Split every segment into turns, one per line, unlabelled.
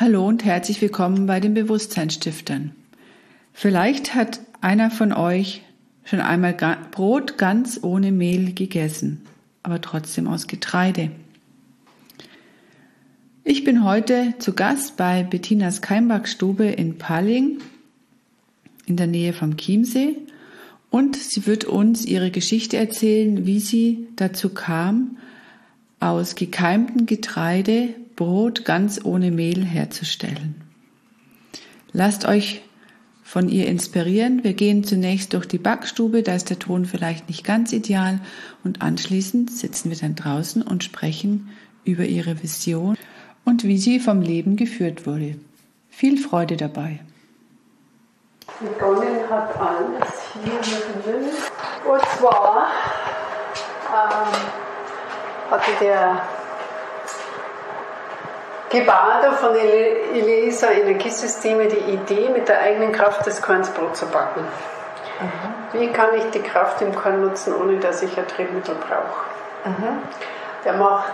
Hallo und herzlich willkommen bei den Bewusstseinsstiftern. Vielleicht hat einer von euch schon einmal Brot ganz ohne Mehl gegessen, aber trotzdem aus Getreide. Ich bin heute zu Gast bei Bettinas Keimbackstube in Palling in der Nähe vom Chiemsee und sie wird uns ihre Geschichte erzählen, wie sie dazu kam, aus gekeimtem Getreide Brot ganz ohne Mehl herzustellen. Lasst euch von ihr inspirieren. Wir gehen zunächst durch die Backstube, da ist der Ton vielleicht nicht ganz ideal und anschließend sitzen wir dann draußen und sprechen über ihre Vision und wie sie vom Leben geführt wurde. Viel Freude dabei.
Begonnen hat alles hier drin. Und zwar hatte der Gebader von Elisa Energiesysteme die Idee, mit der eigenen Kraft des Korns Brot zu backen. Wie kann ich die Kraft im Korn nutzen, ohne dass ich ein Drehmittel brauche? Der macht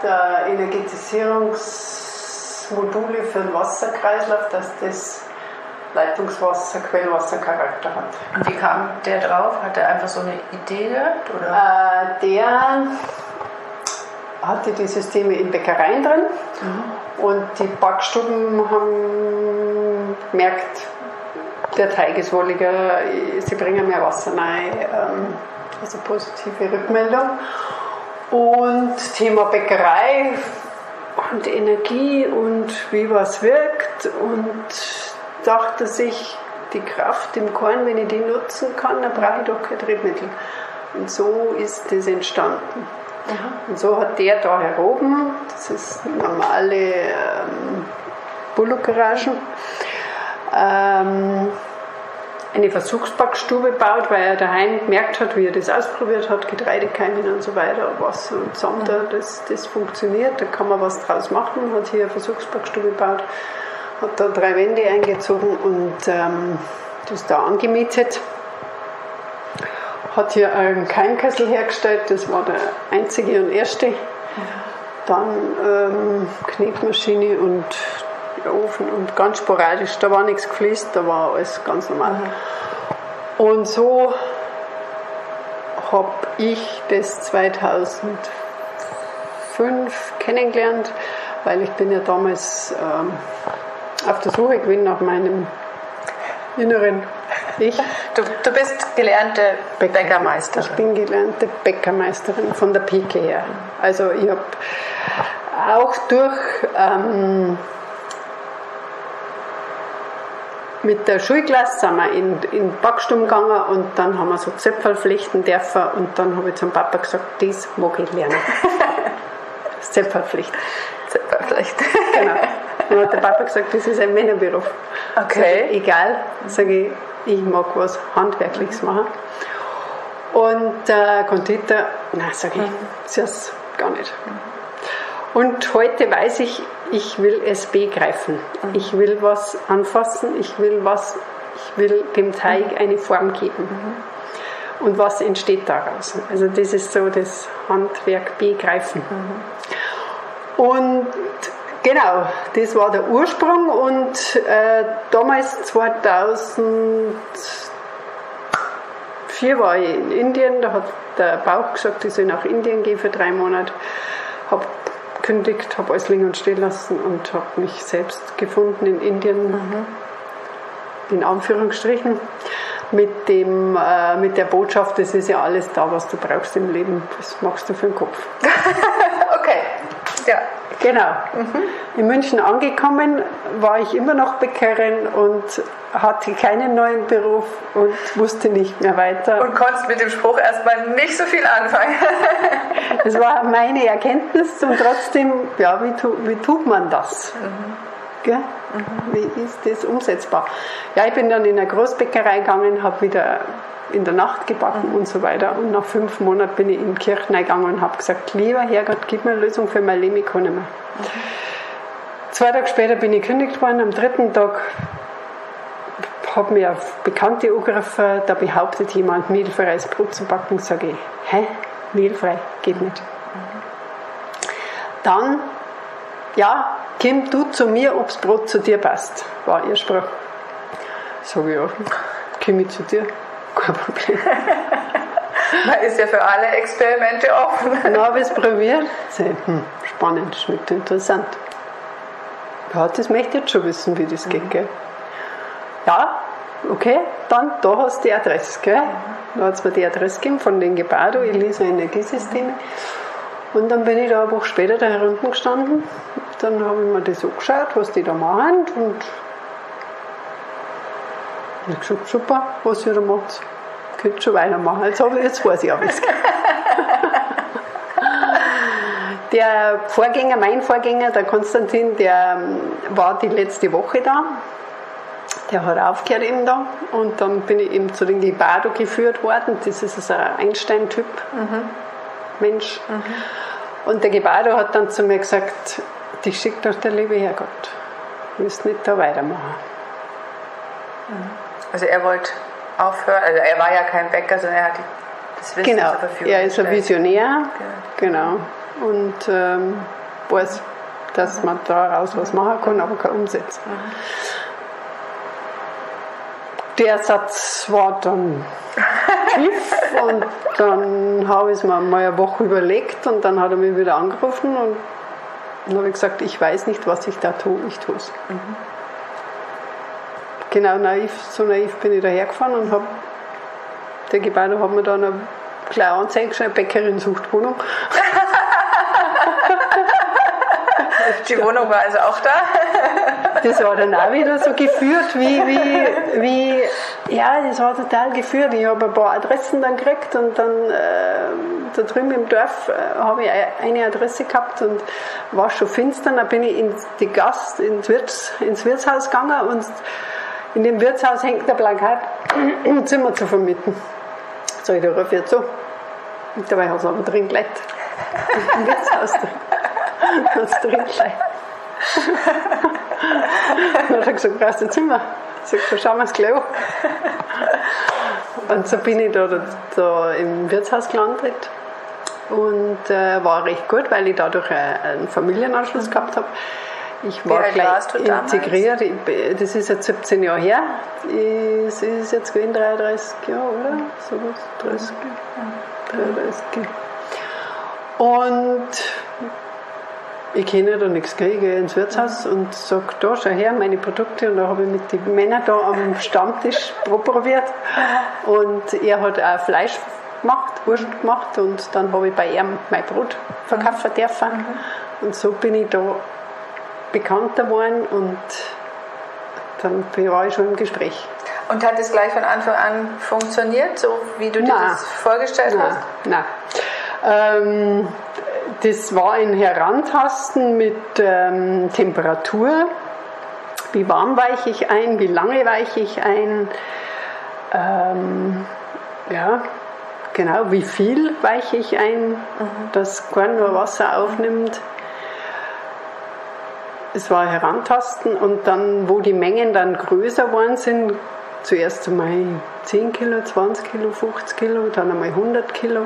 Energetisierungsmodule für den Wasserkreislauf, dass das Leitungswasser, Quellwassercharakter hat.
Und wie kam der drauf? Hat er einfach so eine Idee gehabt? Oder?
Der hatte die Systeme in Bäckereien drin. Und die Backstuben haben gemerkt, der Teig ist wohliger, sie bringen mehr Wasser rein, also positive Rückmeldung. Und Thema Bäckerei und Energie und wie was wirkt und dachte sich, die Kraft im Korn, wenn ich die nutzen kann, dann brauche ich doch kein Drehmittel. Und so ist das entstanden. Und so hat der da heroben, das ist normale Bullock-Garagen, eine Versuchsbackstube gebaut, weil er daheim gemerkt hat, wie er das ausprobiert hat, Getreidekeimen und so weiter, Wasser und Sand, das funktioniert, da kann man was draus machen, hat hier eine Versuchsbackstube gebaut, hat da 3 Wände eingezogen und das da angemietet. Hat hier einen Keimkessel hergestellt, das war der einzige und erste. Dann Knetmaschine und Ofen und ganz sporadisch, da war nichts gefließt, da war alles ganz normal. Und so habe ich das 2005 kennengelernt, weil ich bin ja damals auf der Suche gewesen nach meinem inneren Ich.
Du bist gelernte Bäckermeisterin.
Ich bin gelernte Bäckermeisterin von der Pike her. Also ich habe auch durch mit der Schulklasse sind wir in Backstuben gegangen und dann haben wir so Zöpferl flechten dürfen und dann habe ich zum Papa gesagt, das mag ich lernen. Das Zöpferlflechten.
Zöpferlflechten.
Genau. Dann hat der Papa gesagt, das ist ein Männerberuf.
Okay.
Sag ich, egal, sage ich mag was Handwerkliches machen. Und Konditor, nein, sage ich, das ist gar nicht. Und heute weiß ich, ich will es begreifen. Ich will was anfassen, ich will dem Teig eine Form geben. Und was entsteht daraus? Also das ist so das Handwerk begreifen. Und genau, das war der Ursprung und damals 2004 war ich in Indien, da hat der Bauch gesagt, ich soll nach Indien gehen für 3 Monate. Habe gekündigt, habe alles liegen und stehen lassen und habe mich selbst gefunden in Indien, in Anführungsstrichen, mit der Botschaft, das ist ja alles da, was du brauchst im Leben, das machst du für den Kopf.
Okay, ja.
Genau. In München angekommen war ich immer noch Bäckerin und hatte keinen neuen Beruf und wusste nicht mehr weiter.
Und konntest mit dem Spruch erstmal nicht so viel anfangen.
Das war meine Erkenntnis und trotzdem, ja, wie tut man das? Wie ist das umsetzbar? Ja, ich bin dann in eine Großbäckerei gegangen, habe wieder in der Nacht gebacken und so weiter. Und nach 5 Monaten bin ich in die Kirche gegangen und habe gesagt, lieber Herrgott, gib mir eine Lösung für mein Leben, ich kann nicht mehr. 2 Tage später bin ich gekündigt worden, am 3. Tag habe mir auf Bekannte angegriffen, da behauptet jemand, mehlfreies Brot zu backen, sage ich, hä? Mehlfrei? Geht nicht. Dann, ja, komm du zu mir, ob das Brot zu dir passt, war ihr Spruch. Sag ich, ja, komm ich zu dir, kein Problem.
Man ist ja für alle Experimente offen.
Dann habe ich es probiert. Spannend, schmeckt interessant. Ja, das möchte ich jetzt schon wissen, wie das geht. Gell? Ja, okay, dann da hast du die Adresse. Gell? Da hat es mir die Adresse gegeben von den Gebado, Elisa Energiesysteme. Und dann bin ich da eine Woche später da herunten gestanden. Dann habe ich mir das angeschaut, was die da machen. Und ich habe gesagt, super, was ihr da macht. Könnt schon weitermachen. Jetzt weiß ich auch was. Der Vorgänger, mein Vorgänger, der Konstantin, der war die letzte Woche da. Der hat aufgehört eben da. Und dann bin ich eben zu den Gebado geführt worden. Das ist also ein Einstein-Typ Mensch. Und der Gebado hat dann zu mir gesagt, dich schickt doch der liebe Herrgott. Du willst nicht da weitermachen.
Also er wollte aufhören, also er war ja kein Bäcker, sondern er hat das Wissen zur Verfügung.
Er ist ein Visionär, genau. Und weiß, dass man daraus was machen kann, aber kein umsetzen. Der Satz war dann tief und dann habe ich es mir mal eine Woche überlegt und dann hat er mich wieder angerufen und dann habe ich gesagt, ich weiß nicht, was ich da tue, ich tue es. Genau, so naiv bin ich da hergefahren und der Gebauer hat mir dann eine kleine Anzeige geschrieben, Bäckerin sucht Wohnung.
Die Wohnung war also auch da?
Das war dann auch wieder so geführt, ja, das war total geführt. Ich habe ein paar Adressen dann gekriegt und dann da drüben im Dorf habe ich eine Adresse gehabt und war schon finster. Dann bin ich ins Wirtshaus gegangen und in dem Wirtshaus hängt ein Plakat, ein Zimmer zu vermieten. Sag ich, da rufe ich jetzt so. Und dabei hat es aber drin gelegt. Im Wirtshaus drin. Da hat es drin gelegt. Dann hat er gesagt, brauchst du ein Zimmer? Ich sag, so schauen wir es gleich an. Und so bin ich da im Wirtshaus gelandet. Und war recht gut, weil ich dadurch einen Familienanschluss gehabt habe. Ich war gleich integriert. Das ist jetzt 17 Jahre her. Es ist jetzt gewesen 33 Jahre, oder? So was? 30. 33. Und ich kenne da nichts. Ich gehe ins Wirtshaus und sage, da, schau her, meine Produkte. Und da habe ich mit den Männern da am Stammtisch probiert. Und er hat auch Fleisch gemacht, Wurst gemacht. Und dann habe ich bei ihm mein Brot verkaufen dürfen. Und so bin ich da bekannter geworden und dann war ich schon im Gespräch.
Und hat es gleich von Anfang an funktioniert, so wie du dir das vorgestellt hast?
Nein. Das war ein Herantasten mit Temperatur. Wie warm weiche ich ein, wie lange weiche ich ein, ja, genau, wie viel weiche ich ein, dass kein nur Wasser aufnimmt. Es war Herantasten und dann, wo die Mengen dann größer geworden sind, zuerst einmal 10 Kilo, 20 Kilo, 50 Kilo, dann einmal 100 Kilo.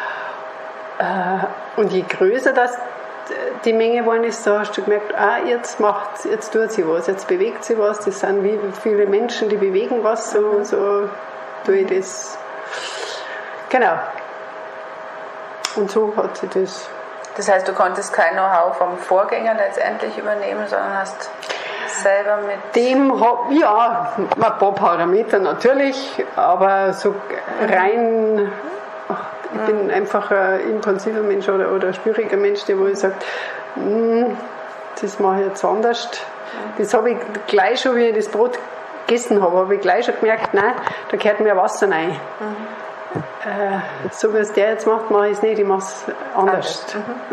Und je größer das die Menge geworden ist, da hast du gemerkt, jetzt tut sie was, jetzt bewegt sie was. Das sind wie viele Menschen, die bewegen was, so tue ich das. Genau. Und so hat sie das.
Das heißt, du konntest kein Know-how vom Vorgänger letztendlich übernehmen, sondern hast selber mit
dem, ja, ein paar Parameter natürlich, aber so rein, ich bin einfach ein impulsiver Mensch oder ein schwieriger Mensch, der wo ich sagt, das mache ich jetzt anders. Das habe ich gleich schon, wie ich das Brot gegessen habe ich gleich schon gemerkt, nein, da gehört mehr Wasser rein. So wie es der jetzt macht, mache ich es nicht, ich mache es anders.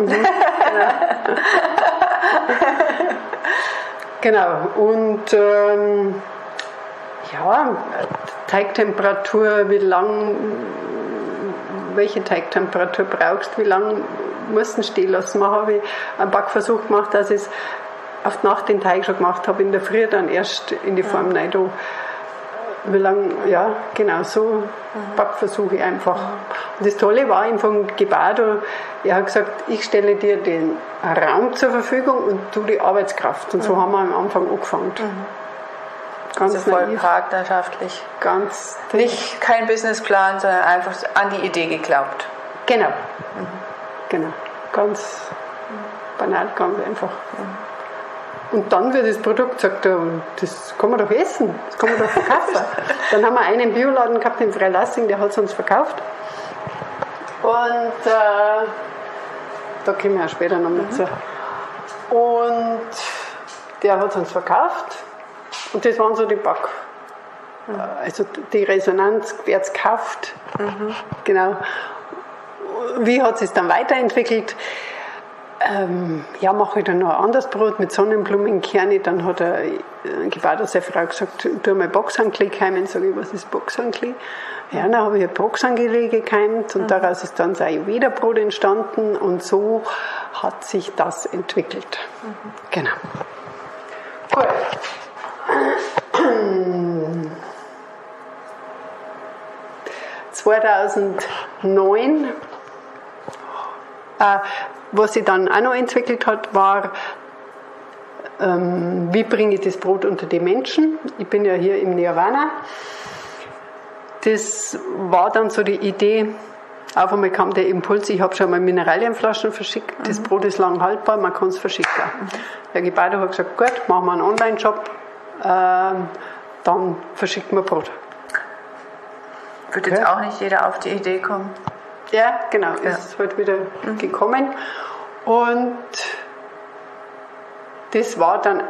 Genau, und ja, Teigtemperatur, welche Teigtemperatur brauchst du, wie lange musst du stehen lassen. Man habe ich einen Backversuch gemacht, dass ich es auf die Nacht den Teig schon gemacht habe, in der Früh dann erst in die Form rein. Wie lange, ja, genau so Backversuche einfach. Und das Tolle war ihm von Gebado, er hat gesagt, ich stelle dir den Raum zur Verfügung und du die Arbeitskraft. Und so haben wir am Anfang angefangen. Ganz
also voll
naiv,
partnerschaftlich.
ganz
Nicht kein Businessplan, sondern einfach an die Idee geglaubt.
Genau. Genau. Ganz banal, ganz einfach. Und dann wird das Produkt gesagt, das kann man doch essen, das kann man doch verkaufen. Dann haben wir einen Bioladen gehabt in Freilassing, der hat es uns verkauft. Und da kommen wir auch später noch mit zu. Und der hat es uns verkauft. Und das waren so die Back. Also die Resonanz, wer es gekauft. Genau. Wie hat es dann weiterentwickelt? Ja, mache ich dann noch ein anderes Brot mit Sonnenblumenkerne. Dann hat er Gebado, seine Frau, gesagt, tu mal Boxanklee keimen. Sage ich, was ist Boxanklee? Ja, dann habe ich ein Boxanklee gekeimt und daraus ist dann das Ayurveda-Brot entstanden und so hat sich das entwickelt. Genau. Gut. 2009 was sich dann auch noch entwickelt hat, war, wie bringe ich das Brot unter die Menschen? Ich bin ja hier im Nirvana. Das war dann so die Idee, auf einmal kam der Impuls, ich habe schon mal Mineralienflaschen verschickt, das Brot ist lang haltbar, man kann es verschicken. Der Gebado hat gesagt, gut, machen wir einen Online-Shop, dann verschicken wir Brot.
Wird jetzt auch nicht jeder auf die Idee kommen?
Ja, genau, ist halt wieder gekommen. Und das war dann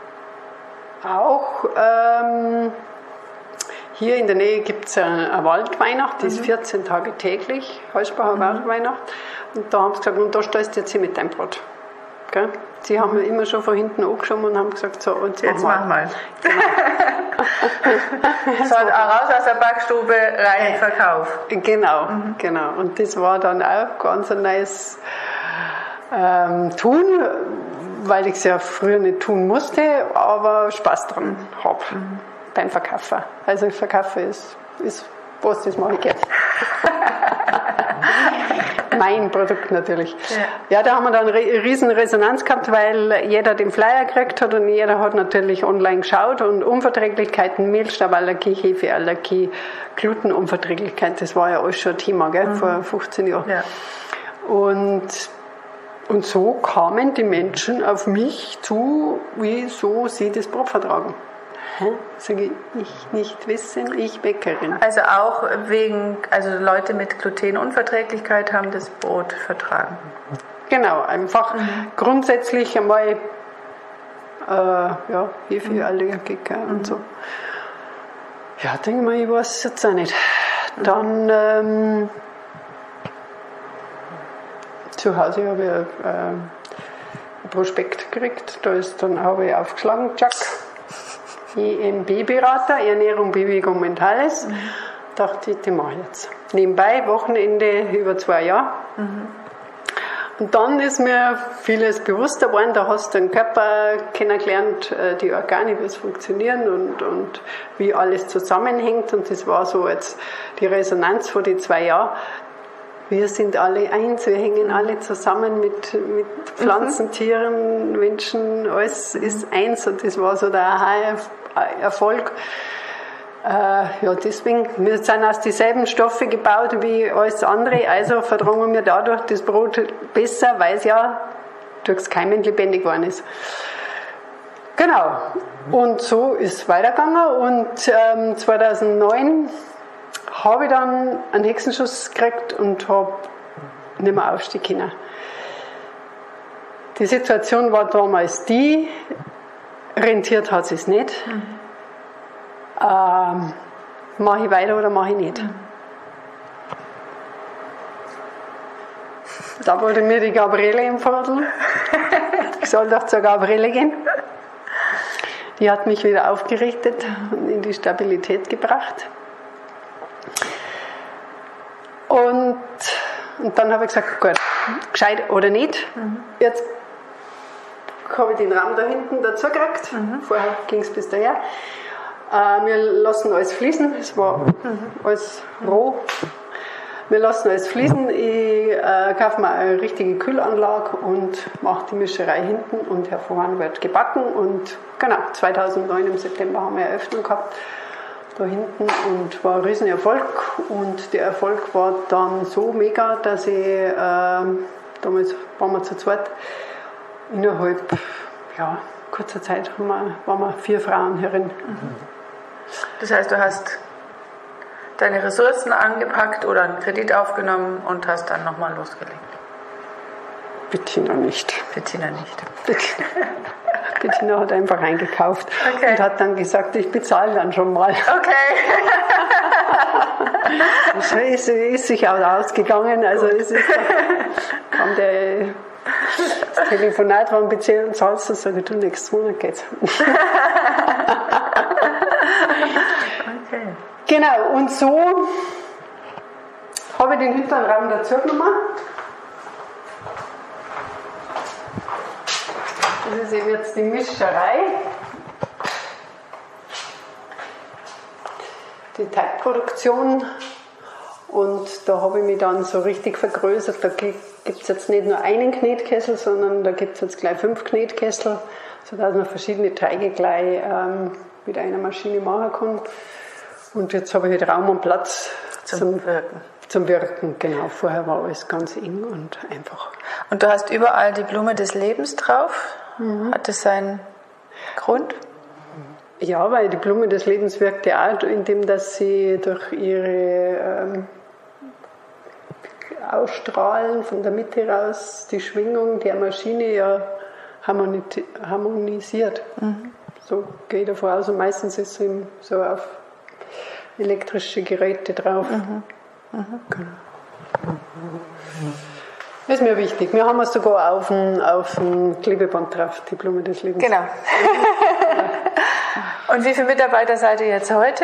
auch, hier in der Nähe gibt es eine Waldweihnacht, die ist 14 Tage täglich, Halsbacher Waldweihnacht. Und da haben sie gesagt, und da stellst du jetzt hier mit deinem Brot. Gell? Sie haben mir immer schon von hinten angeschoben und haben gesagt, so, und
jetzt machen wir. Genau. So, raus aus der Backstube, rein in den Verkauf.
Genau, genau. Und das war dann auch ganz ein neues Tun, weil ich es ja früher nicht tun musste, aber Spaß dran habe beim Verkaufen. Also Verkaufen ist was, das mache ich gerne. Mein Produkt natürlich. Ja, da haben wir dann eine riesen Resonanz gehabt, weil jeder den Flyer gekriegt hat und jeder hat natürlich online geschaut und Unverträglichkeiten, Mehlstauballergie, Hefeallergie, Glutenunverträglichkeit, das war ja alles schon ein Thema, gell, vor 15 Jahren. Ja. Und so kamen die Menschen auf mich zu, wieso sie das Brot vertragen. Sage ich nicht wissen, ich Bäckerin.
Also auch also Leute mit Glutenunverträglichkeit haben das Brot vertragen.
Genau, einfach grundsätzlich einmal Hefeallergiker und so. Ja, denke mal, ich weiß es jetzt auch nicht. Dann zu Hause habe ich ein Prospekt gekriegt, da ist dann habe ich aufgeschlagen, tschack. EMB-Berater, Ernährung, Bewegung, Mentales. Dachte ich, die mache ich jetzt. Nebenbei, Wochenende über 2 Jahre. Und dann ist mir vieles bewusster geworden, da hast du den Körper kennengelernt, die Organe, wie es funktionieren und wie alles zusammenhängt. Und das war so jetzt die Resonanz vor die 2 Jahren. Wir sind alle eins, wir hängen alle zusammen mit Pflanzen, Tieren, Menschen, alles ist eins und das war so der Aha-Erfolg. Ja, deswegen, wir sind aus dieselben Stoffe gebaut wie alles andere, also vertragen wir dadurch das Brot besser, weil es ja durchs Keimen lebendig geworden ist. Genau, und so ist es weitergegangen und 2009 habe ich dann einen Hexenschuss gekriegt und habe nicht mehr aufstehen können. Die Situation war damals die, rentiert hat es nicht. Mache ich weiter oder mache ich nicht? Da wurde mir die Gabriele empfohlen. Ich soll doch zur Gabriele gehen. Die hat mich wieder aufgerichtet und in die Stabilität gebracht. Und dann habe ich gesagt, gut, gescheit oder nicht. Jetzt habe ich den Raum da hinten dazu gekriegt. Vorher ging es bis daher. Wir lassen alles fließen, es war alles roh. Wir lassen alles fließen. Ich kaufe mir eine richtige Kühlanlage und mache die Mischerei hinten und hervorragend wird gebacken. Und genau, 2009 im September haben wir Eröffnung gehabt, da hinten, und war ein Riesenerfolg. Und der Erfolg war dann so mega, dass ich, damals waren wir zu zweit, innerhalb kurzer Zeit waren wir 4 Frauen herin.
Das heißt, du hast deine Ressourcen angepackt oder einen Kredit aufgenommen und hast dann nochmal losgelegt?
Bettina nicht. Bettina hat einfach eingekauft und hat dann gesagt, ich bezahle dann schon mal.
Okay.
So ist sich auch ausgegangen. Also es ist, kam das Telefonat, wann zahlst du? Sag ich, du, nächsten Monat geht's.
Okay.
Genau, und so habe ich den hinteren Raum dazu genommen. Das ist eben jetzt die Mischerei. Die Teigproduktion. Und da habe ich mich dann so richtig vergrößert. Da gibt es jetzt nicht nur einen Knetkessel, sondern da gibt es jetzt gleich 5 Knetkessel, sodass man verschiedene Teige gleich mit einer Maschine machen kann. Und jetzt habe ich halt Raum und Platz zum Wirken. Genau, vorher war alles ganz eng und einfach.
Und du hast überall die Blume des Lebens drauf. Hat das seinen Grund?
Ja, weil die Blume des Lebens wirkt ja auch, indem dass sie durch ihre Ausstrahlen von der Mitte raus die Schwingung der Maschine ja harmonisiert. So gehe ich davon aus. Und meistens ist es eben so auf elektrische Geräte drauf. Genau. Das ist mir wichtig. Wir haben es sogar auf dem Klebeband drauf, die Blume des Lebens.
Genau. Und wie viele Mitarbeiter seid ihr jetzt heute?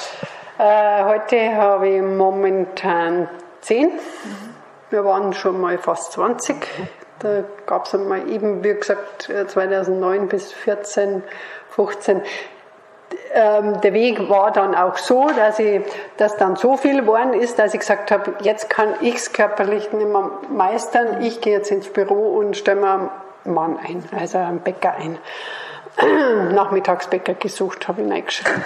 Heute habe ich momentan 10. Wir waren schon mal fast 20. Da gab es einmal eben, wie gesagt, 2009 bis 14, 15. Der Weg war dann auch so, dass dann so viel geworden ist, dass ich gesagt habe, jetzt kann ich es körperlich nicht mehr meistern. Ich gehe jetzt ins Büro und stelle mir einen Mann ein, also einen Bäcker ein. Nachmittagsbäcker gesucht, habe ich reingeschrieben.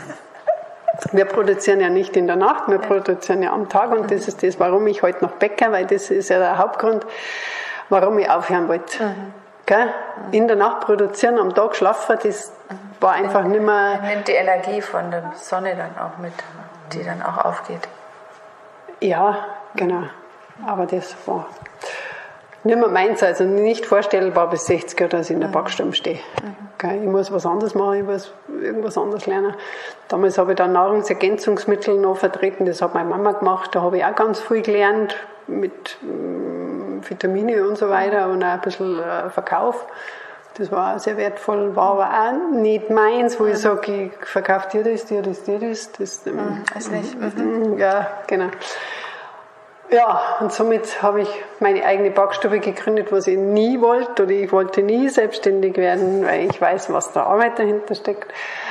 Wir produzieren ja nicht in der Nacht, wir produzieren ja am Tag, und das ist das, warum ich heute noch Bäcker, weil das ist ja der Hauptgrund, warum ich aufhören wollte. Gell? In der Nacht produzieren, am Tag schlafen, das war einfach nicht mehr...
Nimmt die Energie von der Sonne dann auch mit, die dann auch aufgeht.
Ja, genau. Aber das war nicht mehr meins, also nicht vorstellbar bis 60 Jahre, dass ich in der Backstube stehe. Okay, ich muss was anderes machen, ich muss irgendwas anderes lernen. Damals habe ich dann Nahrungsergänzungsmittel noch vertreten, das hat meine Mama gemacht, da habe ich auch ganz viel gelernt mit Vitamine und so weiter und auch ein bisschen Verkauf. Das war auch sehr wertvoll, war aber auch nicht meins, wo ich sage, ich verkaufe dir das. Das
ist nicht.
Ja, genau. Ja, und somit habe ich meine eigene Backstube gegründet, was ich nie wollte, oder ich wollte nie selbstständig werden, weil ich weiß, was da Arbeit dahinter steckt.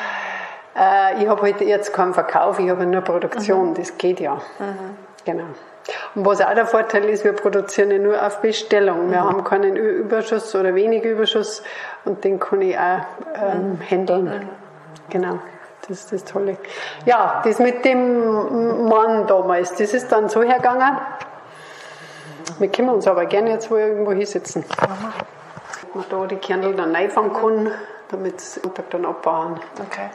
Ich habe halt jetzt keinen Verkauf, ich habe nur Produktion, das geht ja. Genau. Und was auch der Vorteil ist, wir produzieren ja nur auf Bestellung. Wir haben keinen Überschuss oder wenig Überschuss, und den kann ich auch handeln. Genau. Das ist das Tolle. Ja, das mit dem Mann damals, das ist dann so hergegangen. Wir können uns aber gerne jetzt wo irgendwo hinsetzen. Damit man da die Kernel dann reinfangen kann, damit sie den Tag dann abbauen.
Okay.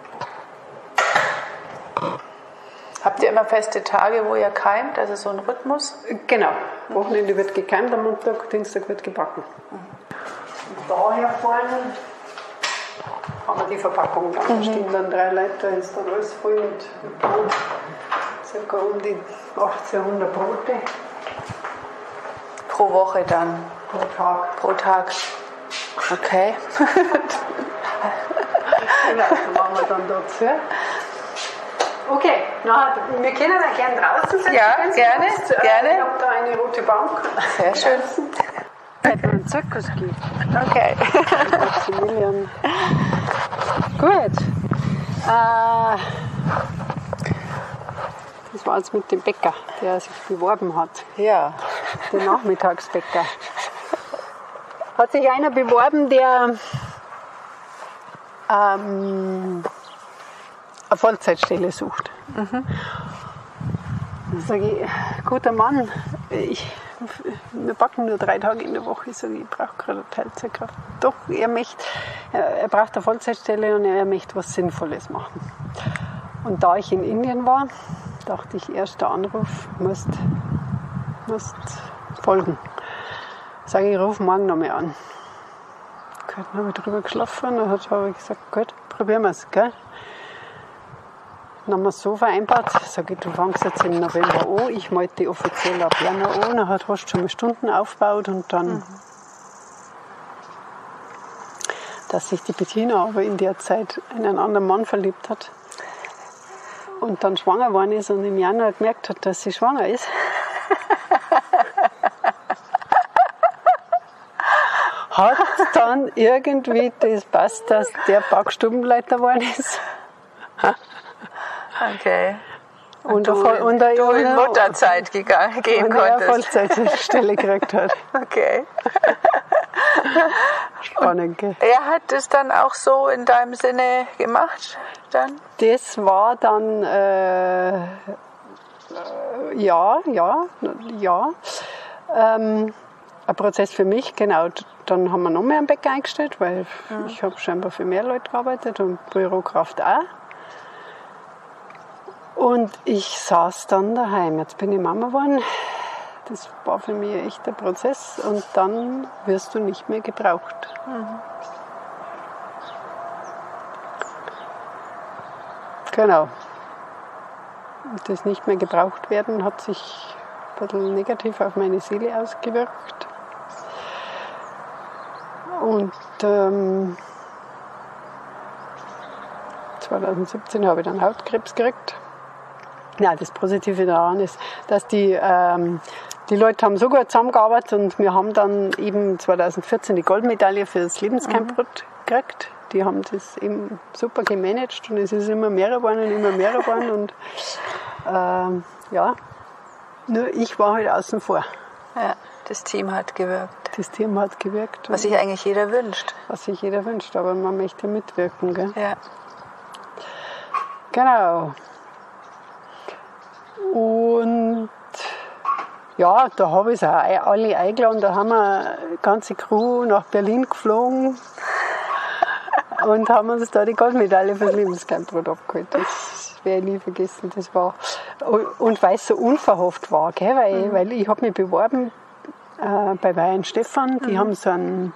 Habt ihr immer feste Tage, wo ihr keimt, also so ein Rhythmus?
Genau. Wochenende wird gekeimt, am Montag, Dienstag wird gebacken. Und daher vorne haben wir die Verpackung dann. Da stehen dann 3 Leute, da ist dann alles voll mit Brot. Circa um die 1800 Brote.
Pro Woche dann?
Pro Tag.
Okay.
Genau, so machen wir dann dazu. Okay, wir können auch gerne draußen sein.
Ja, gerne.
Ich habe da eine rote Bank.
Sehr schön.
Weil es einen Zirkus gibt.
Okay.
Maximilian. Gut. Das war jetzt mit dem Bäcker, der sich beworben hat.
Ja.
Der Nachmittagsbäcker. Hat sich einer beworben, der eine Vollzeitstelle sucht. Dann sage ich, guter Mann, wir backen nur 3 Tage in der Woche. Ich sage, ich brauche gerade eine Teilzeitkraft. Doch, er braucht eine Vollzeitstelle und er möchte was Sinnvolles machen. Und da ich in Indien war, dachte ich, erster Anruf, musst folgen. Sage ich, ruf morgen noch mal an. Gut, dann habe ich drüber geschlafen und habe ich gesagt, gut, probieren wir es, gell? Dann haben wir es so vereinbart, sage ich, du fängst jetzt im November an, ich melde dich offiziell ab Januar an, dann hast du schon mal Stunden aufgebaut und dann, dass sich die Bettina aber in der Zeit in einen anderen Mann verliebt hat und dann schwanger geworden ist und im Januar gemerkt hat, dass sie schwanger ist. Hat dann irgendwie das passt, dass der Backstubenleiter geworden ist.
Okay.
Und
du in Mutterzeit gehen konntest.
Und er eine Vollzeitstelle gekriegt hat.
Okay.
Spannend, gell?
Er hat es dann auch so in deinem Sinne gemacht? Dann?
Das war dann, ja. Ein Prozess für mich, genau. Dann haben wir noch mehr einen Bäcker eingestellt, weil ich habe scheinbar für mehr Leute gearbeitet und Bürokraft auch. Und ich saß dann daheim. Jetzt bin ich Mama geworden. Das war für mich ein echter Prozess. Und dann wirst du nicht mehr gebraucht. Genau. Das nicht mehr gebraucht werden hat sich ein bisschen negativ auf meine Seele ausgewirkt. Und 2017 habe ich dann Hautkrebs gekriegt. Ja, das Positive daran ist, dass die Leute haben so gut zusammengearbeitet und wir haben dann eben 2014 die Goldmedaille für das Lebenscamp gekriegt. Die haben das eben super gemanagt und es ist immer mehr geworden und ja, nur ich war halt außen vor.
Ja, das Team hat gewirkt.
Das Team hat gewirkt.
Was sich eigentlich jeder wünscht.
Was sich jeder wünscht, aber man möchte mitwirken, gell?
Ja.
Genau. Und ja, da habe ich auch alle eingeladen. Da haben wir eine ganze Crew nach Berlin geflogen und haben uns da die Goldmedaille für das Lebenscamp abgeholt. Das werde ich nie vergessen. Das war, und weil es so unverhofft war, gell? Weil ich habe mich beworben bei Wein Stefan. Die haben so einen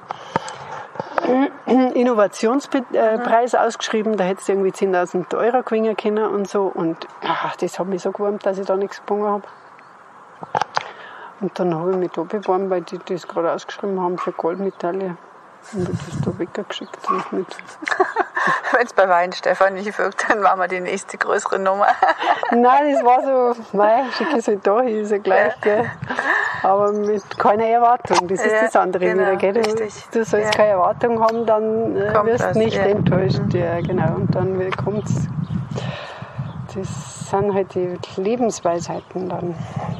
Innovationspreis ausgeschrieben, da hättest du irgendwie 10.000 € gewinnen können und so. Und das hat mich so gewurmt, dass ich da nichts gewonnen habe. Und dann habe ich mich da beworben, weil die das gerade ausgeschrieben haben für Goldmedaille. Und das da weggeschickt. Wenn
es bei Wein Stefan nicht wirkt, dann machen wir die nächste größere Nummer.
Nein, das war so, schicke es halt da hin, ist ja gleich, gell. Aber mit keiner Erwartung, das ist das andere
genau,
wieder, gell. Du sollst keine Erwartung haben, dann wirst du nicht enttäuscht. Ja, genau. Und dann kommt's. Das sind halt die Lebensweisheiten dann.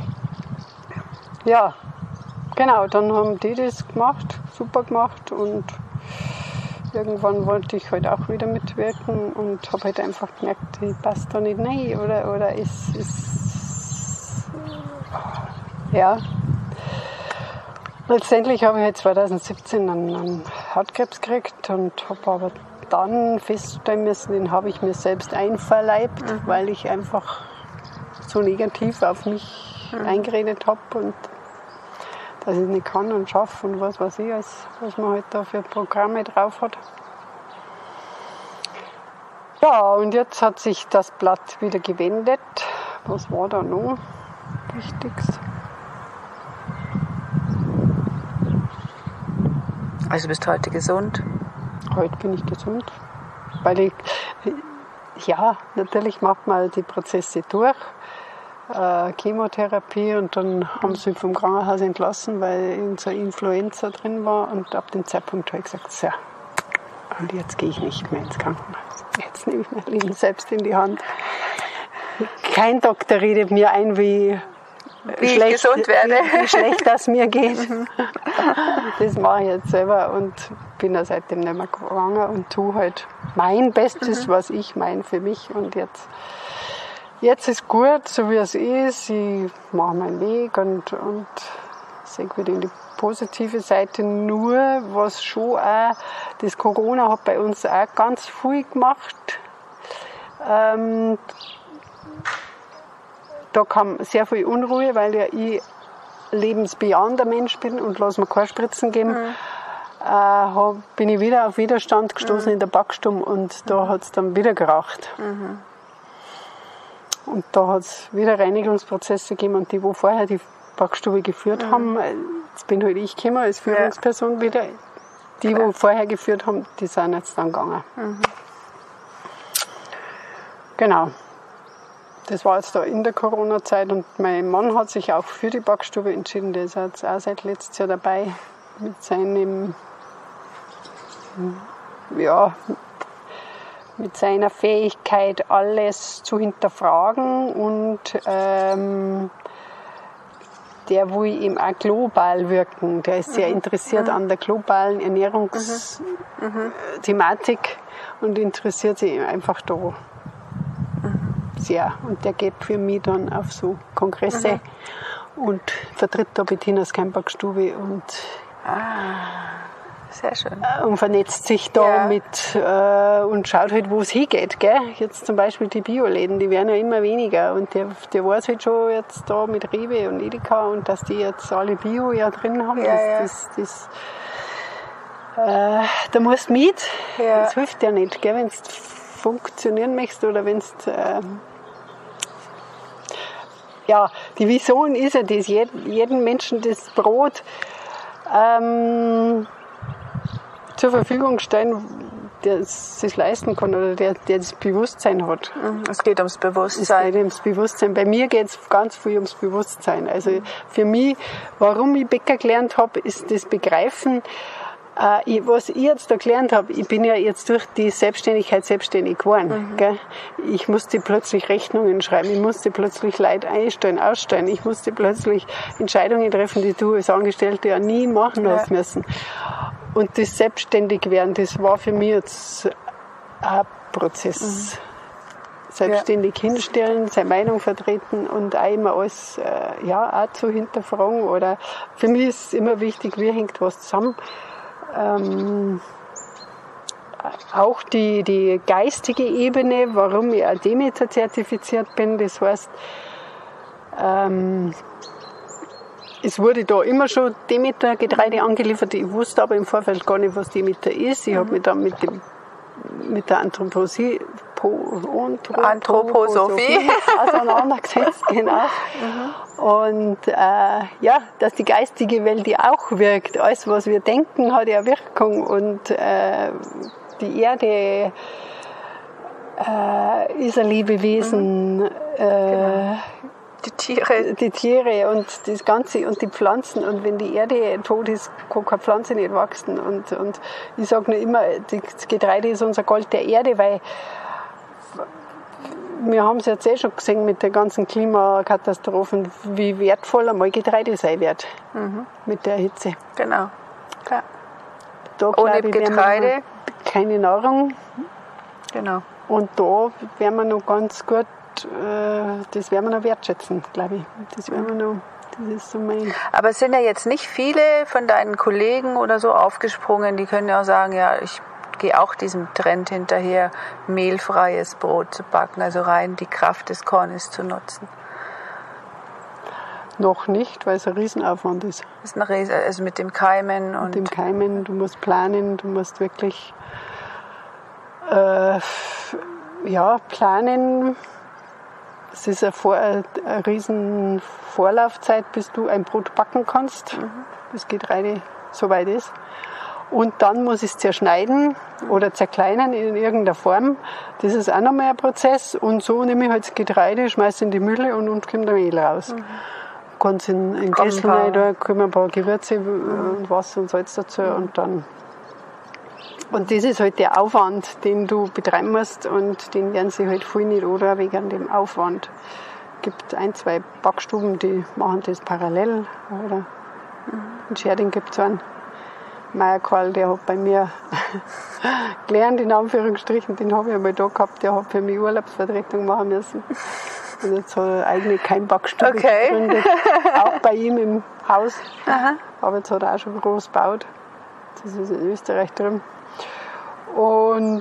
Ja, genau, dann haben die das gemacht, super gemacht und irgendwann wollte ich halt auch wieder mitwirken und habe halt einfach gemerkt, ich passe da nicht rein oder es ist, ja. Letztendlich habe ich halt 2017 einen Hautkrebs gekriegt und habe aber dann feststellen müssen, den habe ich mir selbst einverleibt, weil ich einfach so negativ auf mich eingeredet habe und dass ich nicht kann und schaffe und was weiß ich, was man halt da für Programme drauf hat. Ja, und jetzt hat sich das Blatt wieder gewendet. Was war da noch Wichtiges?
Also bist du heute gesund?
Heute bin ich gesund, weil ich, ja, natürlich macht man die Prozesse durch. Chemotherapie und dann haben sie mich vom Krankenhaus entlassen, weil unser Influenza drin war und ab dem Zeitpunkt habe ich gesagt, so, und jetzt gehe ich nicht mehr ins Krankenhaus. Jetzt nehme ich mein Leben selbst in die Hand. Kein Doktor redet mir ein, wie
ich gesund werde.
Wie schlecht das mir geht. Das mache ich jetzt selber und bin da seitdem nicht mehr gegangen und tue halt mein Bestes, was ich meine für mich. Und jetzt ist gut, so wie es ist. Ich mache meinen Weg und sehe wieder in die positive Seite. Nur, was schon auch, das Corona hat bei uns auch ganz viel gemacht. Da kam sehr viel Unruhe, weil ja ich lebensbejahender Mensch bin und lasse mir keine Spritzen geben. Bin ich wieder auf Widerstand gestoßen in der Backstube und da hat es dann wieder geraucht. Und da hat es wieder Reinigungsprozesse gegeben und die, wo vorher die Backstube geführt haben, jetzt bin halt ich gekommen als Führungsperson wieder. Die, wo vorher geführt haben, die sind jetzt dann gegangen. Genau. Das war jetzt da in der Corona-Zeit und mein Mann hat sich auch für die Backstube entschieden. Der ist jetzt auch seit letztes Jahr dabei mit seiner Fähigkeit, alles zu hinterfragen und der will eben auch global wirken. Der ist sehr interessiert an der globalen Ernährungsthematik und interessiert sich einfach da sehr. Und der geht für mich dann auf so Kongresse und vertritt da Bettinas Keimbackstube und
sehr schön.
Und vernetzt sich da mit und schaut halt, wo es hingeht. Gell? Jetzt zum Beispiel die Bioläden, die werden ja immer weniger. Und der weiß halt schon jetzt da mit Rewe und Edeka und dass die jetzt alle Bio drin haben. Da musst du mit. Das hilft ja nicht, gell? Wenn du funktionieren möchtest oder wenn du die Vision ist ja das, jedem Menschen das Brot zur Verfügung stellen, der es sich leisten kann oder der das Bewusstsein hat.
Es geht ums Bewusstsein.
Es geht ums Bewusstsein. Bei mir geht es ganz viel ums Bewusstsein. Also für mich, warum ich Bäcker gelernt habe, ist das Begreifen, was ich jetzt da gelernt habe. Ich bin ja jetzt durch die Selbstständigkeit selbstständig geworden. Gell? Ich musste plötzlich Rechnungen schreiben, ich musste plötzlich Leute einstellen, ausstellen, ich musste plötzlich Entscheidungen treffen, die du als Angestellte ja nie machen hast müssen. Und das Selbstständigwerden, das war für mich jetzt ein Prozess. Selbstständig hinstellen, seine Meinung vertreten und auch immer alles auch zu hinterfragen. Oder für mich ist immer wichtig, wie hängt was zusammen. Auch die geistige Ebene, warum ich auch Demeter zertifiziert bin, das heißt, es wurde da immer schon Demeter-Getreide angeliefert. Ich wusste aber im Vorfeld gar nicht, was Demeter ist. Ich habe mich dann mit der Anthroposophie auseinandergesetzt, genau. Und dass die geistige Welt die auch wirkt. Alles, was wir denken, hat ja Wirkung. Und die Erde ist ein Lebewesen.
Genau.
Die Tiere und das Ganze und die Pflanzen. Und wenn die Erde tot ist, kann keine Pflanze nicht wachsen. Und ich sage nur immer, das Getreide ist unser Gold der Erde, weil wir haben es jetzt schon gesehen mit den ganzen Klimakatastrophen, wie wertvoll einmal Getreide sein wird mit der Hitze.
Genau. Ja.
Da,
ohne Getreide
keine Nahrung.
Genau.
Und da werden wir noch ganz gut, das werden wir noch wertschätzen, glaube ich. Das ist so mein.
Aber es sind ja jetzt nicht viele von deinen Kollegen oder so aufgesprungen, die können ja auch sagen, ja, ich gehe auch diesem Trend hinterher, mehlfreies Brot zu backen, also rein die Kraft des Kornes zu nutzen.
Noch nicht, weil es ein Riesenaufwand ist.
Das ist also mit dem Keimen und.
Mit dem Keimen, du musst planen, du musst wirklich planen. Es ist eine riesen Vorlaufzeit, bis du ein Brot backen kannst. Das Getreide so weit ist. Und dann muss ich es zerschneiden oder zerkleinern in irgendeiner Form. Das ist auch nochmal ein Prozess. Und so nehme ich halt das Getreide, schmeiße es in die Mühle und kommt der Mehl raus. Kann es in den Kessel rein, da kommen ein paar Gewürze und Wasser und Salz dazu und dann Und das ist halt der Aufwand, den du betreiben musst und den werden sie halt viel nicht oder wegen dem Aufwand. Es gibt 1, 2 Backstuben, die machen das parallel. Oder in Scherding gibt es einen Meierkarl, der hat bei mir gelernt, in Anführungsstrichen, den habe ich einmal da gehabt, der hat für mich Urlaubsvertretung machen müssen. Und jetzt hat er eine eigene Keimbackstube gegründet, auch bei ihm im Haus. Aha. Aber jetzt hat er auch schon groß gebaut. Das ist in Österreich drüben. Und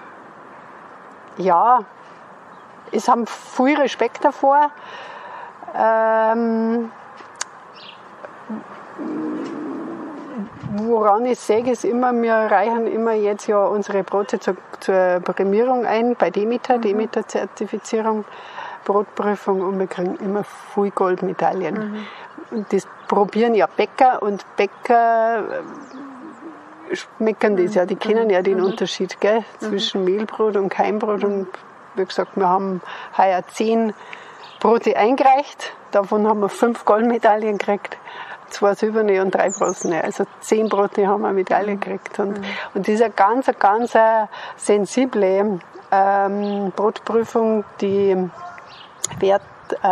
ja, es haben viel Respekt davor. Woran ich sehe, ist immer, wir reichen immer jetzt ja unsere Brote zur Prämierung ein, bei Demeter-Zertifizierung, Brotprüfung, und wir kriegen immer viel Goldmedaillen. Und das probieren ja Bäcker, und Bäcker schmecken das ja, die kennen ja den Unterschied, gell, zwischen Mehlbrot und Keimbrot. Und wie gesagt, wir haben heuer 10 Brote eingereicht, davon haben wir 5 Goldmedaillen gekriegt. 2 silberne und 3 bronzene, also 10 Brote haben wir eine Medaille gekriegt. Und diese ganz sensible Brotprüfung, die wird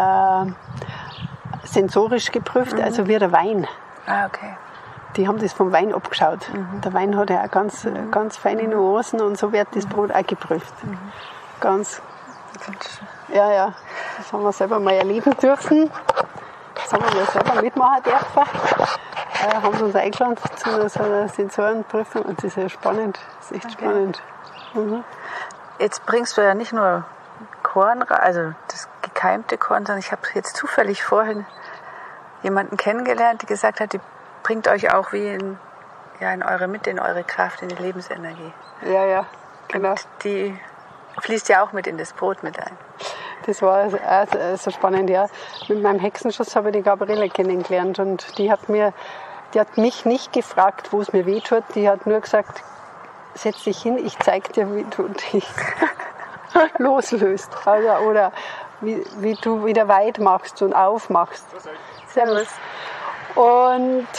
sensorisch geprüft, also wie der Wein.
Ah, okay.
Die haben das vom Wein abgeschaut. Der Wein hat ja auch ganz feine Nuancen, und so wird das Brot auch geprüft. Ganz. Ja, das haben wir selber mal erleben dürfen. Das haben wir selber mitmachen dürfen. Haben sie uns eingeladen zu so einer Sensorenprüfung, und das ist ja spannend. Das ist echt spannend.
Jetzt bringst du ja nicht nur Korn, also das gekeimte Korn, sondern ich habe jetzt zufällig vorhin jemanden kennengelernt, die gesagt hat, die bringt euch auch wie in eure Mitte, in eure Kraft, in die Lebensenergie.
Ja, genau.
Und die fließt ja auch mit in das Brot mit ein.
Das war so spannend, ja. Mit meinem Hexenschuss habe ich die Gabriele kennengelernt, und die hat mich nicht gefragt, wo es mir weh tut. Die hat nur gesagt, setz dich hin, ich zeig dir, wie du dich loslöst. Also, oder wie du wieder weit machst und aufmachst. Servus. Und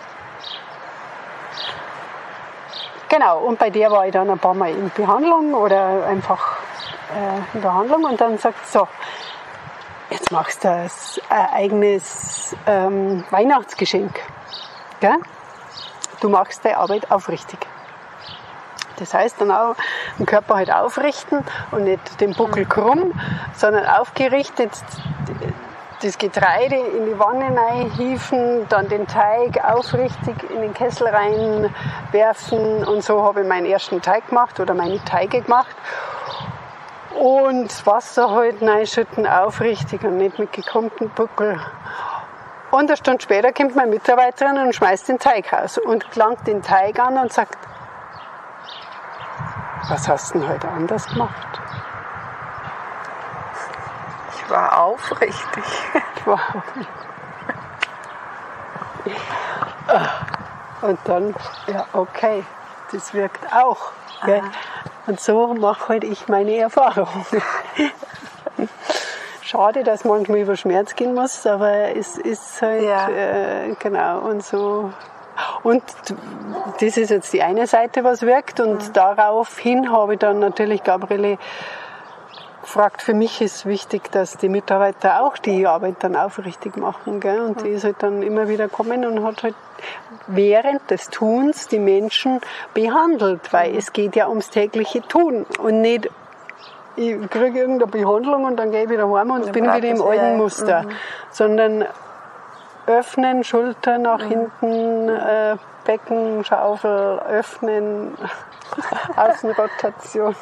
genau, und bei der war ich dann ein paar Mal in Behandlung oder einfach in Behandlung, und dann sagt sie so, jetzt machst du ein eigenes Weihnachtsgeschenk. Gell? Du machst deine Arbeit aufrichtig. Das heißt dann auch, den Körper halt aufrichten und nicht den Buckel krumm, sondern aufgerichtet, das Getreide in die Wanne reinhieven, dann den Teig aufrichtig in den Kessel reinwerfen, und so habe ich meinen ersten Teig gemacht oder meine Teige gemacht. Und das Wasser halt reinschütten, aufrichtig und nicht mit gekrummten Buckel. Und eine Stunde später kommt meine Mitarbeiterin und schmeißt den Teig raus und langt den Teig an und sagt, was hast du denn heute anders gemacht?
Ich war aufrichtig.
Und dann, ja, okay, das wirkt auch. Gell? Und so mache halt ich meine Erfahrung. Schade, dass manchmal über Schmerz gehen muss, aber es ist halt, genau, und so. Und das ist jetzt die eine Seite, was wirkt, und daraufhin habe ich dann natürlich Gabriele gefragt, für mich ist wichtig, dass die Mitarbeiter auch die Arbeit dann aufrichtig machen, gell? Und die ist halt dann immer wieder gekommen und hat halt während des Tuns die Menschen behandelt, weil es geht ja ums tägliche Tun und nicht, ich kriege irgendeine Behandlung und dann gehe ich wieder heim und bin wieder im alten Muster, sondern öffnen, Schulter nach hinten, Becken, Schaufel, öffnen, Außenrotation.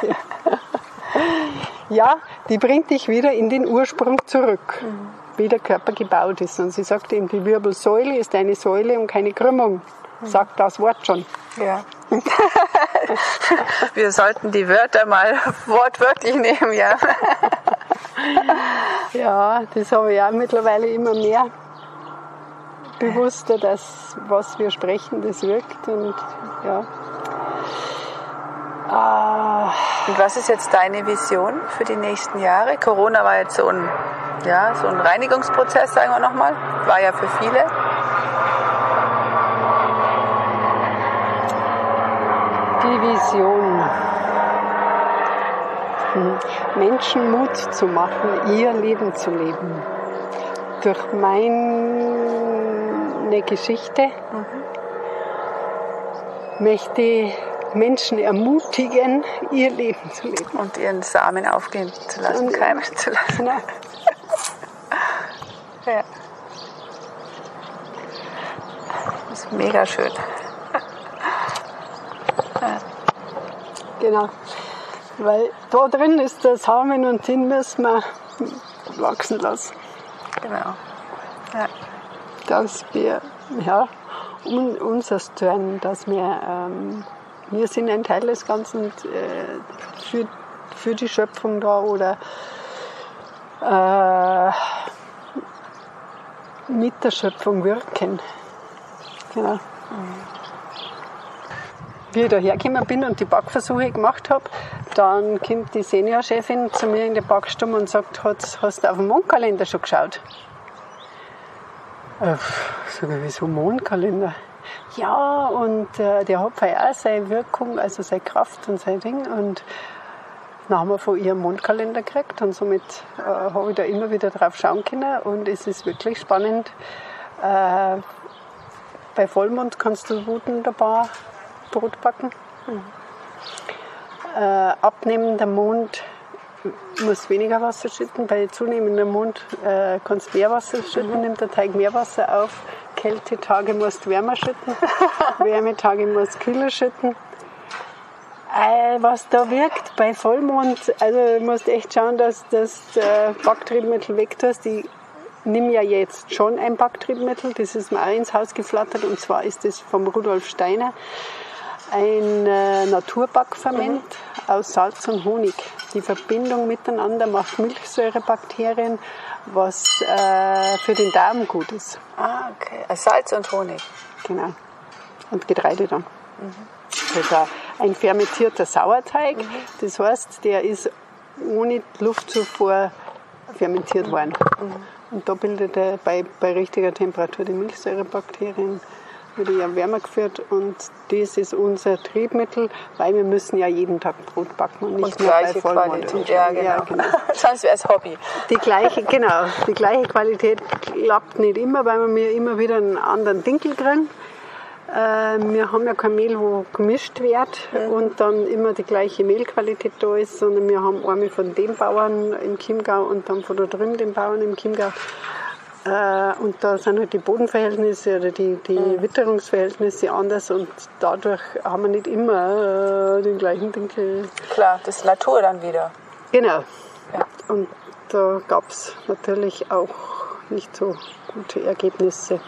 Ja, die bringt dich wieder in den Ursprung zurück, wie der Körper gebaut ist. Und sie sagt eben, die Wirbelsäule ist eine Säule und keine Krümmung. Sagt das Wort schon.
Ja. Wir sollten die Wörter mal wortwörtlich nehmen, ja.
Ja, das habe ich auch mittlerweile immer mehr bewusster, dass was wir sprechen, das wirkt. Und ja.
Und was ist jetzt deine Vision für die nächsten Jahre? Corona war jetzt so ein Reinigungsprozess, sagen wir nochmal. War ja für viele.
Die Vision. Menschen Mut zu machen, ihr Leben zu leben. Durch meine Geschichte möchte ich Menschen ermutigen, ihr Leben zu leben.
Und ihren Samen aufgehen zu lassen, keimen zu lassen.
Genau.
Ja. Das ist mega schön.
Genau. Weil da drin ist der Samen und den müssen wir wachsen lassen.
Genau. Ja.
Dass wir, unseres tun, dass wir sind ein Teil des Ganzen für die Schöpfung da oder mit der Schöpfung wirken. Genau. Wie ich da hergekommen bin und die Backversuche gemacht habe, dann kommt die Seniorchefin zu mir in die Backstube und sagt, hast du auf den Mondkalender schon geschaut? Sag ich, wieso Mondkalender? Ja, und der hat auch seine Wirkung, also seine Kraft und sein Ding. Und dann haben wir von ihr einen Mondkalender gekriegt und somit habe ich da immer wieder drauf schauen können. Und es ist wirklich spannend. Bei Vollmond kannst du wunderbar Brot backen. Abnehmender Mond muss weniger Wasser schütten. Bei zunehmendem Mond kannst du mehr Wasser schütten, nimmt der Teig mehr Wasser auf. Kältetage musst du wärmer schütten, Wärmetage musst du kühler schütten. Was da wirkt bei Vollmond, also du musst echt schauen, dass das Backtriebmittel wegtust. Ich nehme ja jetzt schon ein Backtriebmittel, das ist mir auch ins Haus geflattert, und zwar ist das vom Rudolf Steiner. Ein Naturbackferment aus Salz und Honig. Die Verbindung miteinander macht Milchsäurebakterien, was für den Darm gut ist.
Ah, okay. Salz und Honig.
Genau. Und Getreide dann. Also ein fermentierter Sauerteig. Das heißt, der ist ohne Luftzufuhr fermentiert worden. Und da bildet er bei richtiger Temperatur die Milchsäurebakterien. Wird ja wärmer geführt, und das ist unser Triebmittel, weil wir müssen ja jeden Tag Brot backen und nicht nur bei Vollmond.
Ja, genau. Sonst wäre es Hobby.
Die gleiche Qualität klappt nicht immer, weil wir immer wieder einen anderen Dinkel kriegen. Wir haben ja kein Mehl, wo gemischt wird und dann immer die gleiche Mehlqualität da ist, sondern wir haben einmal von dem Bauern im Chiemgau und dann von da drüben den Bauern im Chiemgau. Und da sind halt die Bodenverhältnisse oder die Witterungsverhältnisse anders, und dadurch haben wir nicht immer den gleichen Winkel.
Klar, das ist Natur dann wieder.
Genau.
Ja.
Und da gab es natürlich auch nicht so gute Ergebnisse.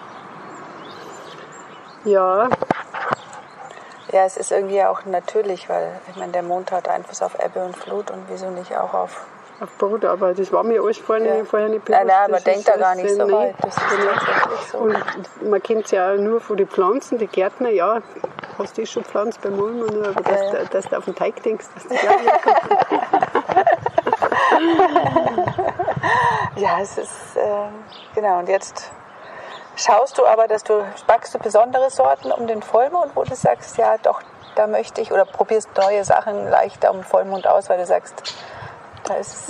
Ja.
Ja, es ist irgendwie auch natürlich, weil ich meine, der Mond hat Einfluss auf Ebbe und Flut, und wieso nicht auch auf
Brot, aber das war mir alles vorher nicht bewusst.
Nein, man denkt da gar nicht so weit. Das ist tatsächlich so.
Und man kennt es ja auch nur von den Pflanzen, die Gärtner, ja, hast du schon gepflanzt beim Mulmen, nur, aber dass du auf den Teig denkst, dass das ja
ja, es ist, genau, und jetzt schaust du aber, backst du besondere Sorten um den Vollmond, wo du sagst, ja doch, da möchte ich, oder probierst neue Sachen leichter um den Vollmond aus, weil du sagst, da ist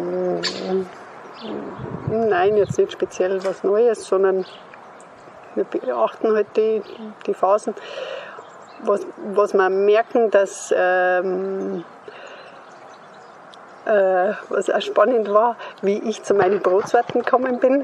Nein, jetzt nicht speziell was Neues, sondern wir beachten halt die Phasen. Was wir merken, dass was auch spannend war, wie ich zu meinen Brotsorten gekommen bin.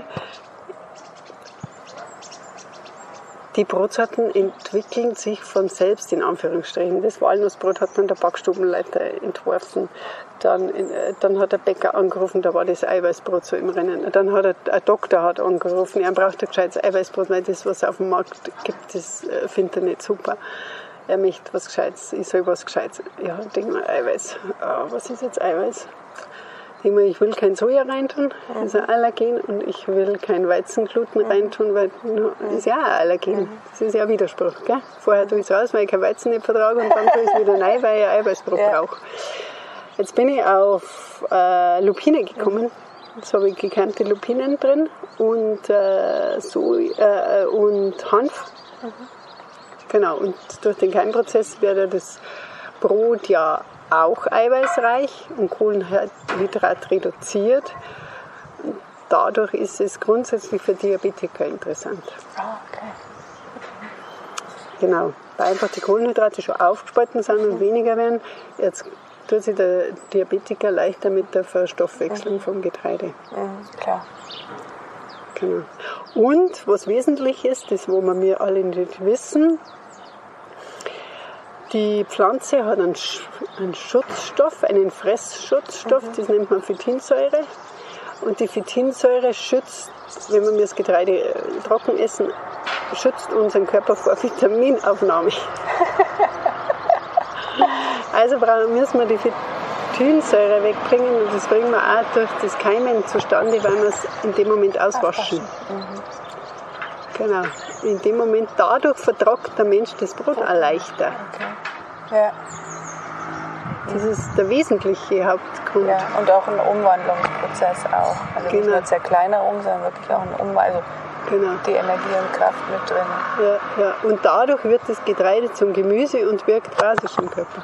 Die Brotsorten entwickeln sich von selbst, in Anführungsstrichen. Das Walnussbrot hat dann der Backstubenleiter entworfen. Dann hat der Bäcker angerufen, da war das Eiweißbrot so im Rennen. Dann hat ein Doktor angerufen, er braucht ein gescheites Eiweißbrot, weil das, was es auf dem Markt gibt, das findet er nicht super. Er möchte was Gescheites, ich soll was Gescheites. Ja, denk mal, Eiweiß. Was ist jetzt Eiweiß? Ich will kein Soja reintun, das ist ein Allergen, und ich will kein Weizengluten reintun, weil das ist ja auch ein Allergen. Das ist ja ein Widerspruch. Gell? Vorher tue ich es aus, weil ich kein Weizen nicht vertrage, und dann tue ich es wieder rein, weil ich ein Eiweißbrot brauche. Jetzt bin ich auf Lupine gekommen. Jetzt habe ich gekernte Lupinen drin und und Hanf. Genau, und durch den Keimprozess wird das Brot ja auch eiweißreich und Kohlenhydrat reduziert. Dadurch ist es grundsätzlich für Diabetiker interessant.
Okay.
Genau, weil einfach die Kohlenhydrate schon aufgespalten sind und weniger werden. Jetzt tut sich der Diabetiker leichter mit der Verstoffwechslung vom Getreide.
Klar.
Genau. Und was wesentlich ist, das wo wir alle nicht wissen, die Pflanze hat einen Schutzstoff, einen Fressschutzstoff, das nennt man Phytinsäure. Und die Phytinsäure schützt, wenn wir das Getreide trocken essen, schützt unseren Körper vor Vitaminaufnahme. Also müssen wir die Phytinsäure wegbringen und das bringen wir auch durch das Keimen zustande, weil wir es in dem Moment auswaschen. Genau. In dem Moment, dadurch vertragt der Mensch das Brot auch leichter.
Okay. Ja.
Das ist der wesentliche Hauptgrund.
Ja, und auch ein Umwandlungsprozess auch. Also nicht nur Zerkleinerung, sondern wirklich auch ein Umwandlung.
Genau.
Die Energie und Kraft mit drin.
Ja, ja. Und dadurch wird das Getreide zum Gemüse und wirkt basisch im Körper.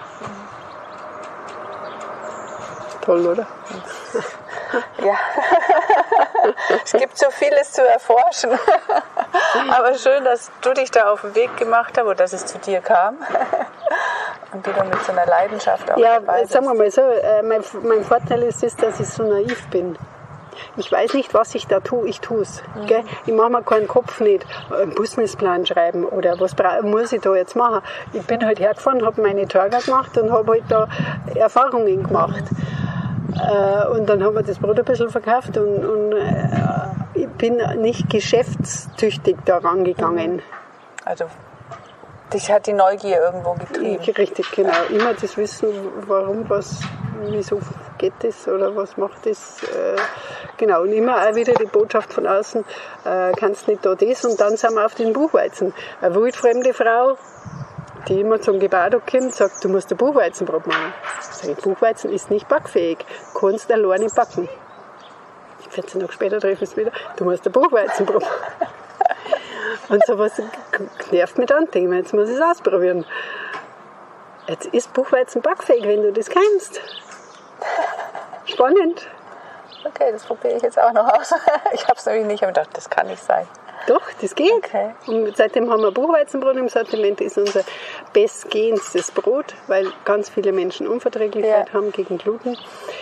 Toll, oder?
Ja. Es gibt so vieles zu erforschen. Aber schön, dass du dich da auf den Weg gemacht hast oder dass es zu dir kam. Und du da mit so einer Leidenschaft auch dabei bist.
Sagen wir mal so, mein Vorteil ist es, dass ich so naiv bin. Ich weiß nicht, was ich da tue, ich tue es. Ich mache mir keinen Kopf nicht, einen Businessplan schreiben oder was muss ich da jetzt machen. Ich bin halt hergefahren, habe meine Tage gemacht und habe halt da Erfahrungen gemacht. Und dann haben wir das Brot ein bisschen verkauft und ich bin nicht geschäftstüchtig da rangegangen.
Also dich hat die Neugier irgendwo getrieben.
Richtig, genau. Immer das Wissen, warum, wieso geht das oder was macht das. Genau, und immer auch wieder die Botschaft von außen, kannst nicht da das. Und dann sind wir auf den Buchweizen. Eine wildfremde Frau, die immer zum Gebado kommt, sagt, du musst ein Buchweizenbrot machen. Sag ich, Buchweizen ist nicht backfähig, kannst alleine backen. 14 Tage später treffe ich es wieder, du musst ein Buchweizenbrot machen. Und sowas nervt mich dann, denke ich mir, jetzt muss ich es ausprobieren. Jetzt ist Buchweizen backfähig, wenn du das kannst. Spannend.
Okay, das probiere ich jetzt auch noch aus. Ich habe es nämlich nicht gedacht, das kann nicht sein.
Doch, das geht.
Okay.
Und seitdem haben wir Buchweizenbrot im Sortiment, ist unser bestgehendstes Brot, weil ganz viele Menschen Unverträglichkeit haben gegen Gluten.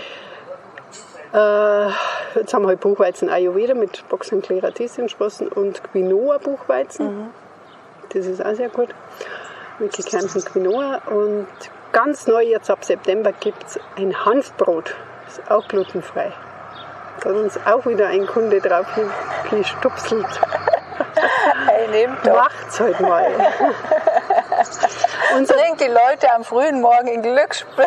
Jetzt haben wir halt Buchweizen Ayurveda mit Boxen-Kleratis-Sprossen und Quinoa-Buchweizen. Das ist auch sehr gut. Mit gekernten Quinoa. Und ganz neu jetzt ab September gibt es ein Hanfbrot. Das ist auch glutenfrei. Da hat uns auch wieder ein Kunde drauf gestupselt.
Hey, nehmt doch.
Macht's halt mal.
Bringt die Leute am frühen Morgen in Glücksspülung.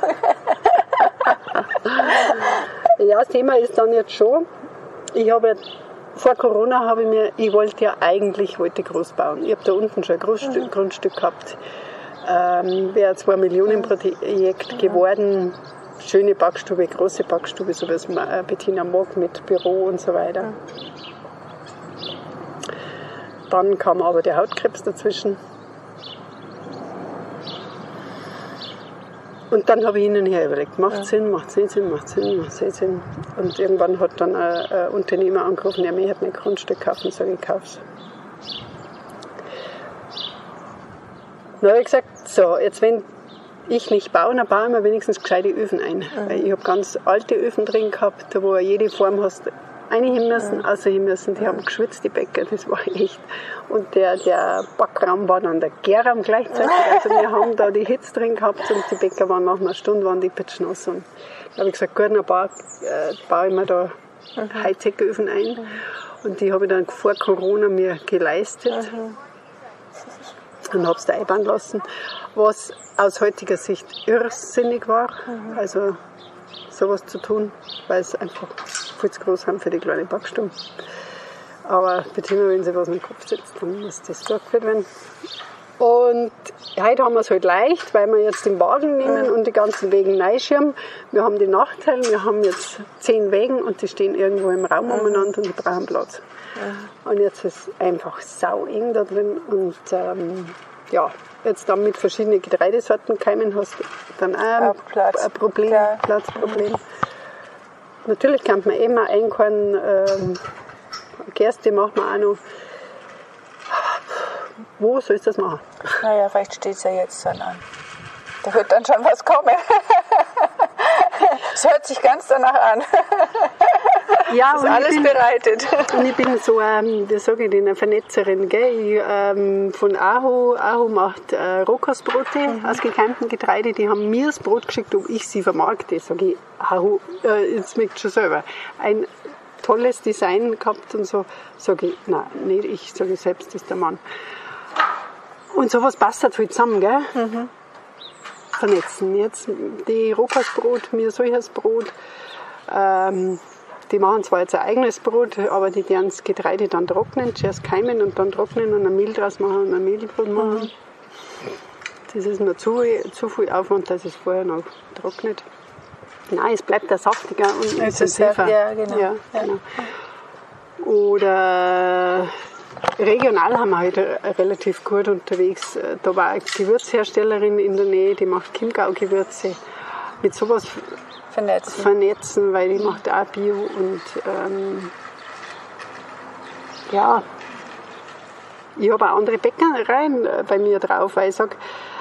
Ja, das Thema ist dann jetzt schon, vor Corona wollte groß bauen. Ich habe da unten schon ein Grundstück gehabt. Wäre 2 Millionen Projekt geworden. Schöne Backstube, große Backstube, so wie es Bettina mag, mit Büro und so weiter. Dann kam aber der Hautkrebs dazwischen. Und dann habe ich hin und her überlegt, macht Sinn, macht es Sinn. Und irgendwann hat dann ein Unternehmer angerufen, er hat mir ein Grundstück kaufen, sage ich, kauf's. Dann habe ich gesagt, so, jetzt wenn ich nicht baue, dann baue ich mir wenigstens gescheite Öfen ein. Weil ich habe ganz alte Öfen drin gehabt, wo jede Form hast reinheben müssen, außerhin müssen. Die haben geschwitzt, die Bäcker, das war echt. Und der Backraum war dann der Gärraum gleichzeitig. Also wir haben da die Hitze drin gehabt und die Bäcker waren nach einer Stunde die pitschnass. Und da habe ich gesagt, gut, dann baue ich mir da Hightech-Öfen ein. Und die habe ich dann vor Corona mir geleistet. Und habe es da einbauen lassen, was aus heutiger Sicht irrsinnig war, also sowas zu tun, weil es einfach viel zu groß haben für die kleine Backstube. Aber beziehungsweise, wenn sie was im Kopf sitzt, dann muss das durchgeführt werden. Und heute haben wir es halt leicht, weil wir jetzt den Wagen nehmen und die ganzen Wegen reinschirmen. Wir haben den Nachteil, wir haben jetzt 10 Wägen und die stehen irgendwo im Raum umeinander und die brauchen Platz. Und jetzt ist es einfach sau eng da drin und ja, jetzt dann mit verschiedenen Getreidesorten keimen, hast du dann auch ein Problem, Platzproblem. Natürlich kann man immer einkorn, Gerste machen wir auch noch. Wo soll ich das machen?
Naja, vielleicht steht es ja jetzt dann an. Da wird dann schon was kommen. Es hört sich ganz danach an.
Ja,
ist alles bereitet.
Und ich bin so, wie sage ich denn, eine Vernetzerin. Gell? Von Aho. Aho macht Rohkostbrote aus gekeimtem Getreide. Die haben mir das Brot geschickt, ob ich sie vermarkte. Sage ich, Aho, jetzt merkt schon selber. Ein tolles Design gehabt und so. Sage ich, nein, nicht ich, sage ich selbst, das ist der Mann. Und sowas passt halt viel zusammen, gell? Vernetzen. Jetzt die Rohkostbrot, mir solches Brot. Die machen zwar jetzt ein eigenes Brot, aber die werden das Getreide dann trocknen, zuerst keimen und dann trocknen und ein Mehl draus machen und ein Mehlbrot machen. Das ist mir zu viel Aufwand, dass es vorher noch trocknet. Nein, es bleibt ja saftiger und intensiver.
Ja, genau.
Ja, genau. Oder regional haben wir halt relativ gut unterwegs. Da war eine Gewürzherstellerin in der Nähe, die macht Chiemgau-Gewürze. Mit sowas vernetzen, weil die macht auch Bio und ja, ich habe auch andere Bäckereien bei mir drauf, weil ich sage,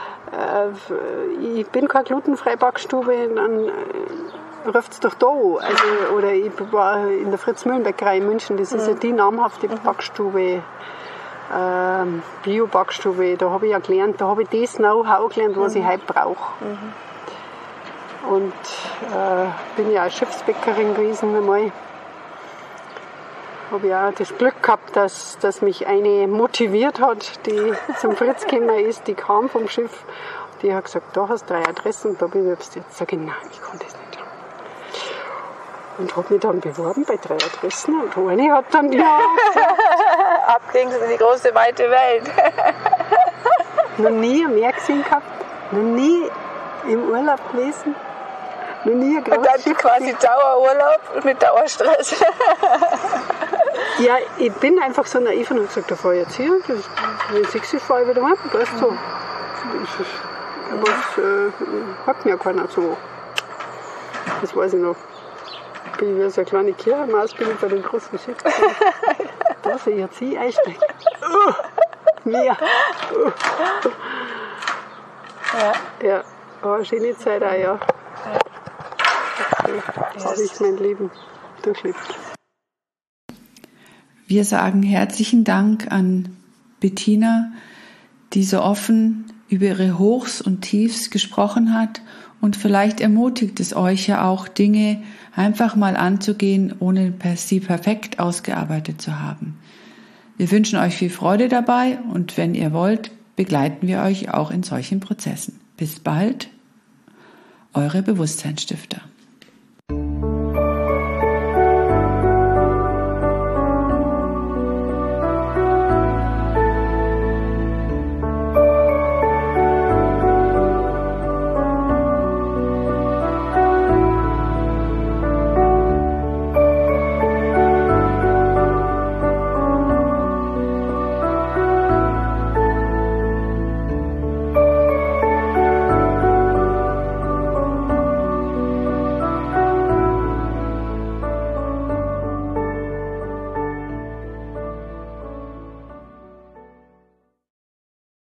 ich bin keine glutenfreie Backstube, dann ruft es doch da an. Also, oder ich war in der Fritz-Mühlen-Bäckerei in München, das ist ja die namhafte Backstube, Bio-Backstube, da habe ich ja gelernt, da habe ich das Know-how gelernt, was ich heute brauche. Und bin ja auch Schiffsbäckerin gewesen einmal. Habe ja auch das Glück gehabt, dass mich eine motiviert hat, die zum Fritz gekommen ist, die kam vom Schiff. Die hat gesagt, da hast du 3 Adressen, da bewirbst du jetzt. Sag ich, nein, ich kann das nicht. Und habe mich dann beworben bei 3 Adressen und eine hat dann ja
Abgings in die große, weite Welt.
Noch nie mehr gesehen gehabt, noch nie im Urlaub gewesen. Noch nie ein
und dann quasi Dauerurlaub mit Dauerstress.
Ja, ich bin einfach so naiv und habe gesagt, da fahre ich jetzt hier. Wenn ich 6 fahre ich wieder heim. Weißt du, was hat mir ja keiner so. Das weiß ich noch. Bin ich wie so eine kleine Kirchenmaus, bin ich bei den großen Schiffen. Da soll ich jetzt einsteigen. Mehr. Ja, war eine schöne Zeit auch, ja. So habe ich mein Leben durchlebt.
Wir sagen herzlichen Dank an Bettina, die so offen über ihre Hochs und Tiefs gesprochen hat, und vielleicht ermutigt es euch ja auch, Dinge einfach mal anzugehen, ohne sie perfekt ausgearbeitet zu haben. Wir wünschen euch viel Freude dabei, und wenn ihr wollt, begleiten wir euch auch in solchen Prozessen. Bis bald, eure Bewusstseinsstifter.